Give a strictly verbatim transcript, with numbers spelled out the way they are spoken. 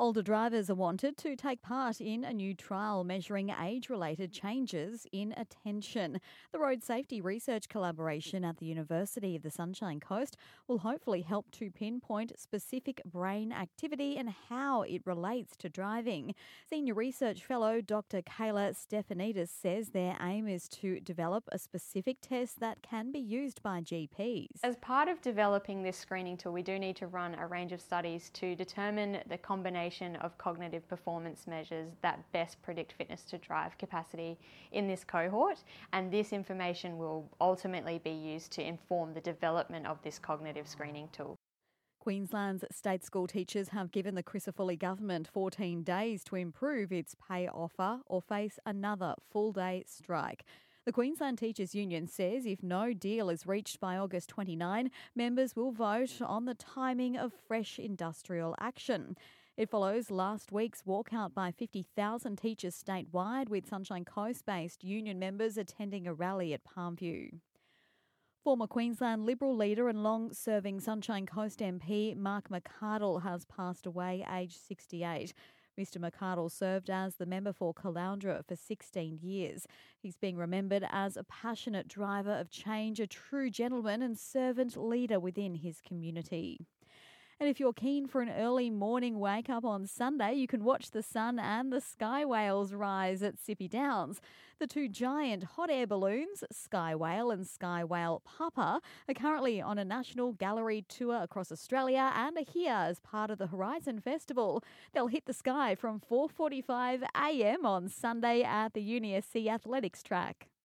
Older drivers are wanted to take part in a new trial measuring age-related changes in attention. The road safety research collaboration at the University of the Sunshine Coast will hopefully help to pinpoint specific brain activity and how it relates to driving. Senior research fellow Doctor Kayla Stefanidis says their aim is to develop a specific test that can be used by G Ps. As part of developing this screening tool, we do need to run a range of studies to determine the combination of cognitive performance measures that best predict fitness to drive capacity in this cohort, and this information will ultimately be used to inform the development of this cognitive screening tool. Queensland's state school teachers have given the Crisafulli government fourteen days to improve its pay offer or face another full-day strike. The Queensland Teachers Union says if no deal is reached by August twenty-ninth, members will vote on the timing of fresh industrial action. It follows last week's walkout by fifty thousand teachers statewide, with Sunshine Coast-based union members attending a rally at Palmview. Former Queensland Liberal leader and long-serving Sunshine Coast M P Mark McArdle has passed away aged sixty-eight. Mister McArdle served as the member for Caloundra for sixteen years. He's being remembered as a passionate driver of change, a true gentleman and servant leader within his community. And if you're keen for an early morning wake up on Sunday, you can watch the sun and the sky whales rise at Sippy Downs. The two giant hot air balloons, Sky Whale and Sky Whale Papa, are currently on a national gallery tour across Australia and are here as part of the Horizon Festival. They'll hit the sky from four forty-five a m on Sunday at the U N I A C Athletics track.